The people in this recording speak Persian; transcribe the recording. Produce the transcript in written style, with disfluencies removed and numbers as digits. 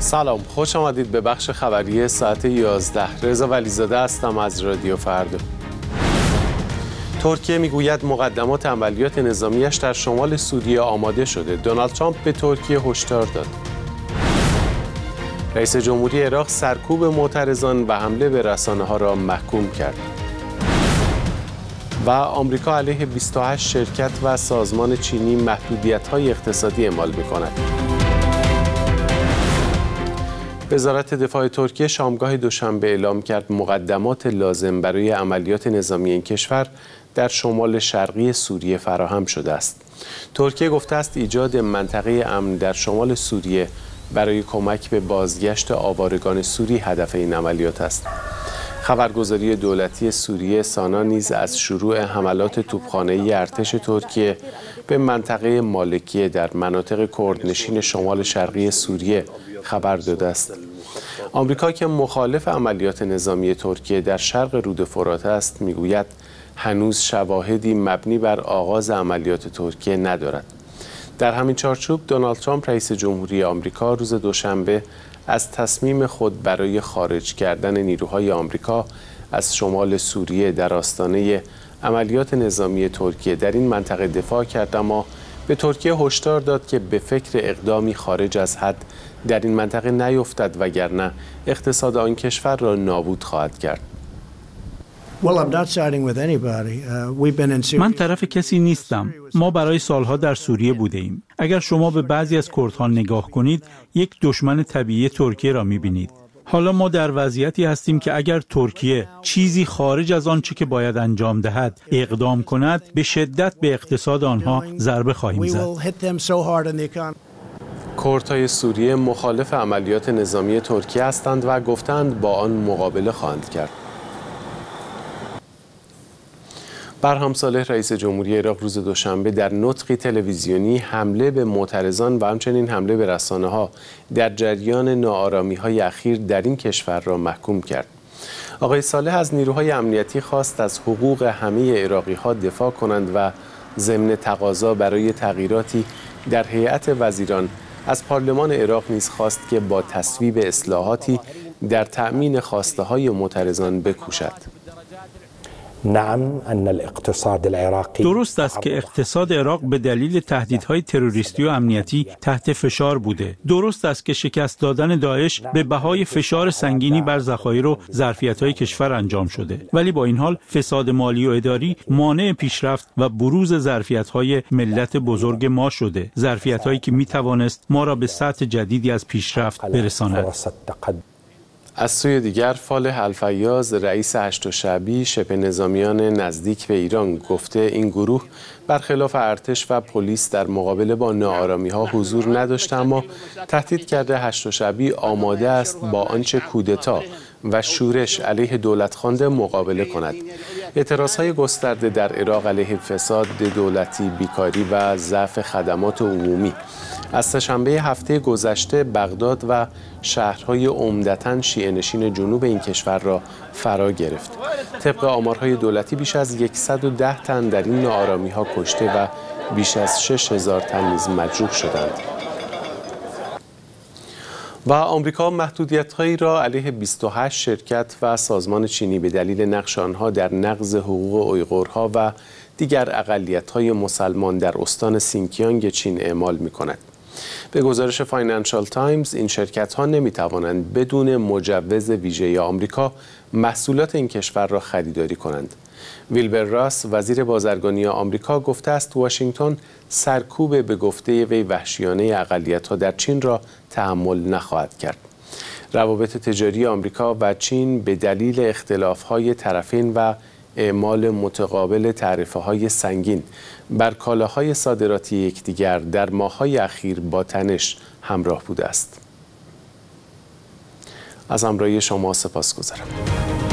سلام، خوش آمدید به بخش خبری ساعت 11. رضا ولیزاده هستم از رادیو فردا. ترکیه میگوید مقدمات عملیات نظامیش در شمال سوریه آماده شده. دونالد ترامپ به ترکیه هشدار داد. رئیس جمهوری عراق سرکوب معترضان و حمله به رسانه‌ها را محکوم کرد. و آمریکا علیه 28 شرکت و سازمان چینی محدودیت‌های اقتصادی اعمال می‌کند. وزارت دفاع ترکیه شامگاه دوشنبه اعلام کرد مقدمات لازم برای عملیات نظامی این کشور در شمال شرقی سوریه فراهم شده است. ترکیه گفته است ایجاد منطقه امن در شمال سوریه برای کمک به بازگشت آوارگان سوری هدف این عملیات است. خبرگزاری دولتی سوریه سانا نیز از شروع حملات توپخانه‌ای ارتش ترکیه به منطقه مالکیه در مناطق کردنشین شمال شرقی سوریه خبر داده است. آمریکا که مخالف عملیات نظامی ترکیه در شرق رود فرات است، میگوید هنوز شواهدی مبنی بر آغاز عملیات ترکیه ندارد. در همین چارچوب دونالد ترامپ رئیس جمهوری آمریکا روز دوشنبه از تصمیم خود برای خارج کردن نیروهای آمریکا از شمال سوریه در آستانه عملیات نظامی ترکیه در این منطقه دفاع کرد، اما به ترکیه هشدار داد که به فکر اقدامی خارج از حد در این منطقه نیفتد وگرنه اقتصاد آن کشور را نابود خواهد کرد. من طرف کسی نیستم. ما برای سالها در سوریه بوده ایم. اگر شما به بعضی از کردها نگاه کنید، یک دشمن طبیعی ترکیه را می‌بینید. حالا ما در وضعیتی هستیم که اگر ترکیه چیزی خارج از آنچه که باید انجام دهد اقدام کند، به شدت به اقتصاد آنها ضربه خواهیم زد. کردهای سوریه مخالف عملیات نظامی ترکیه هستند و گفتند با آن مقابله خواهند کرد. برهم صالح رئیس جمهوری عراق روز دوشنبه در نطقی تلویزیونی حمله به معترضان و همچنین حمله به رسانه‌ها در جریان ناآرامی‌های اخیر در این کشور را محکوم کرد. آقای صالح از نیروهای امنیتی خواست از حقوق همه عراقی‌ها دفاع کنند و ضمن تقاضا برای تغییراتی در هیئت وزیران از پارلمان عراق نیز خواست که با تصویب اصلاحاتی در تأمین خواسته‌های معترضان بکوشد. درست است که اقتصاد عراق به دلیل تهدیدهای تروریستی و امنیتی تحت فشار بوده. درست است که شکست دادن داعش به بهای فشار سنگینی بر ذخایر و ظرفیت‌های کشور انجام شده. ولی با این حال فساد مالی و اداری مانع پیشرفت و بروز ظرفیت‌های ملت بزرگ ما شده. ظرفیت‌هایی که می‌توانست ما را به سطح جدیدی از پیشرفت برساند. از سوی دیگر فالح الفیاض رئیس هشت شعبی شبه نظامیان نزدیک به ایران گفته این گروه برخلاف ارتش و پلیس در مقابله با ناآرامی‌ها حضور نداشته، اما تهدید کرده هشت شعبی آماده است با آنچه کودتا و شورش علیه دولتخوانده مقابله کند. اعتراضهای گسترده در عراق علیه فساد دولتی، بیکاری و ضعف خدمات عمومی از سه‌شنبه هفته گذشته بغداد و شهرهای عمدتاً شیعه‌نشین جنوب این کشور را فرا گرفت. طبق آمارهای دولتی بیش از 110 تن در این ناآرامی‌ها کشته و بیش از 6000 تن نیز مجروح شدند. و آمریکا محدودیت‌هایی را علیه 28 شرکت و سازمان چینی به دلیل نقش آنها در نقض حقوق اویغورها و دیگر اقلیت‌های مسلمان در استان سینکیانگ چین اعمال می‌کند. به گزارش فاینانشال تایمز این شرکت‌ها نمی‌توانند بدون مجوز ویژه آمریکا محصولات این کشور را خریداری کنند. ویلبر راس وزیر بازرگانی آمریکا گفته است واشنگتن سرکوب به گفته وی وحشیانه اقلیت‌ها در چین را تحمل نخواهد کرد. روابط تجاری آمریکا و چین به دلیل اختلاف‌های طرفین و اعمال متقابل تعرفه‌های سنگین بر کالاهای صادراتی یکدیگر در ماه‌های اخیر با تنش همراه بوده است. از همراهی شما سپاسگزارم.